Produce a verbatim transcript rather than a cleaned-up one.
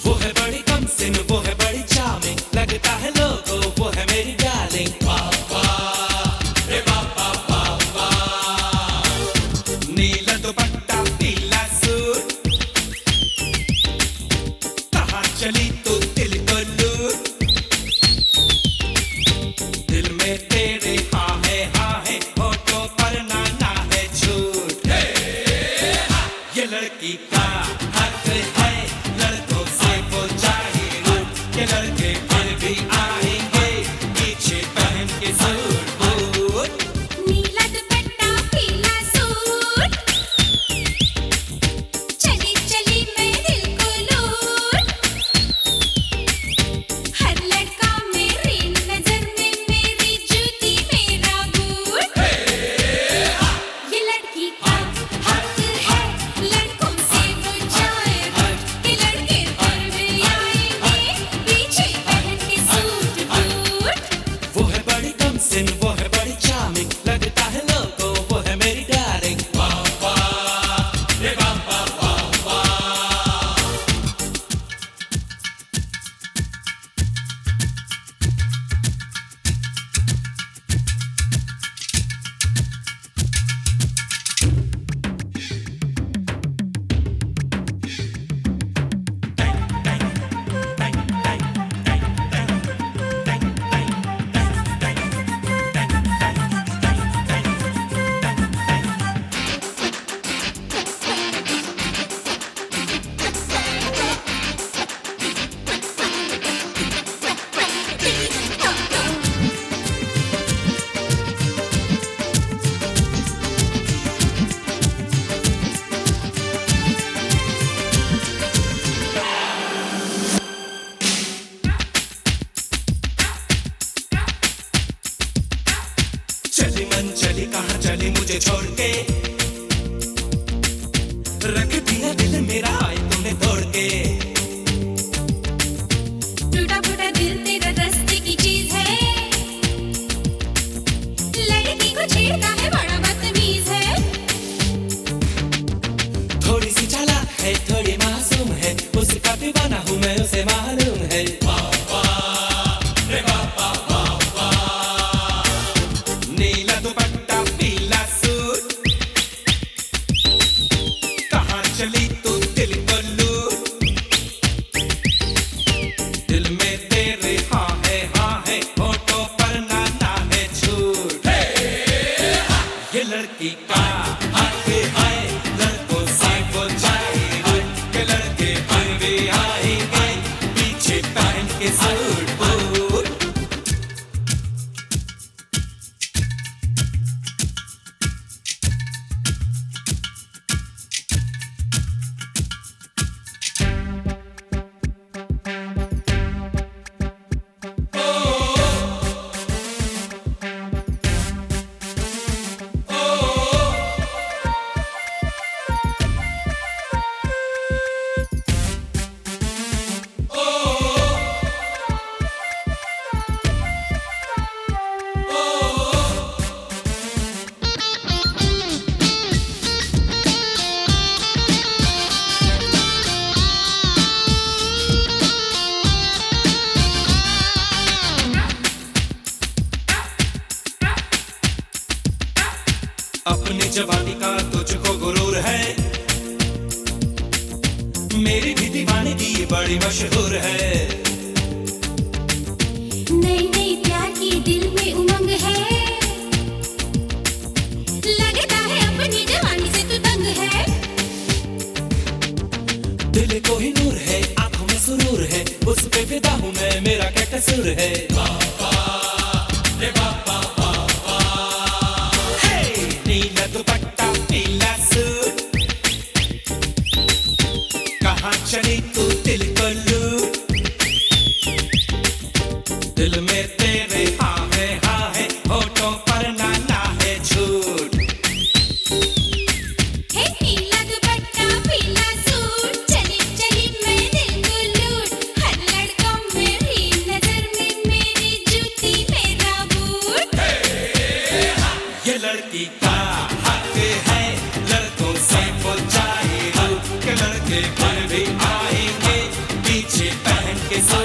वो है बड़ी कमसिन, वो है बड़ी चार्मिंग, लगता है लोगों वो है मेरी डार्लिंग। पापा रे पापा पापा, नीला दुपट्टा पीला सूट, कहाँ चली तू दिल को लूट, दिल में तेरे हाँ है हाँ है, होठों पर नाना है झूठ। ये लड़की का हक है, लड़कों से वो चाहिए रूठ, ये लड़के फिर भी आएंगे पीछे पहन के सूट बूट। नीला दुपट्टा पीला सूट, चली चली मैं दिल को लूट, हर लड़का मेरी नजर में, मेरी जूती मेरा बूट। ये लड़की का हक है, लड़कों से वो जाए रूठ, ये लड़के फिर भी आएंगे पीछे पहन के सूट बूट। वो है बड़ी कमसिन, वो है बड़ी चार्मिंग, लगता है लोगों वो है मेरी डार्लिंग। पापा रे पापा पापा, चली मन चली कहाँ चली मुझे छोड़ के, रख दिया दिल मेरा आए तुमने तोड़ के। टूटा फूटा दिल तेरा रास्ते की चीज है, लड़की को छेड़ता है बड़ा बदतमीज है। थोड़ी सी चालाक है थोड़ी मासूम है, उसका दीवाना हूँ मैं उसे मालूम है। पापा रे पापा पापा, नीला दुपट्टा पीला सूट, कहाँ चली तू दिल को लूट, दिल में तेरे हाँ है हाँ है, होठों पर नाना है झूठ। ये लड़की का हक है, लड़कों से वो चाहिए रूठ, ये लड़के फिर भी आएंगे पीछे पहन के सूट बूट। अपनी जवानी का तुझको गुरूर है, मेरी भी दीवानगी ये बड़ी मशहूर है। नई नई प्यार की दिल में उमंग है, लगता है अपनी जवानी से तू तंग है। दिल को ही नूर है, आंखों में सुरूर है, उस पे फिदा हूँ मैं, मेरा क्या कसूर है। पापा रे पापा पापा, हे नीला दुपट्टा पीला सूट, कहाँ चली तू दिल को लूट, दिल में तेरे हाँ है हाँ है, होठों पर नाना है झूठ। हे नीला दुपट्टा पीला सूट, चली चली मैं दिल को लूट, हर लड़का मेरी नजर में, मेरी जूती मेरा बूट। ये लड़की का हक के साथ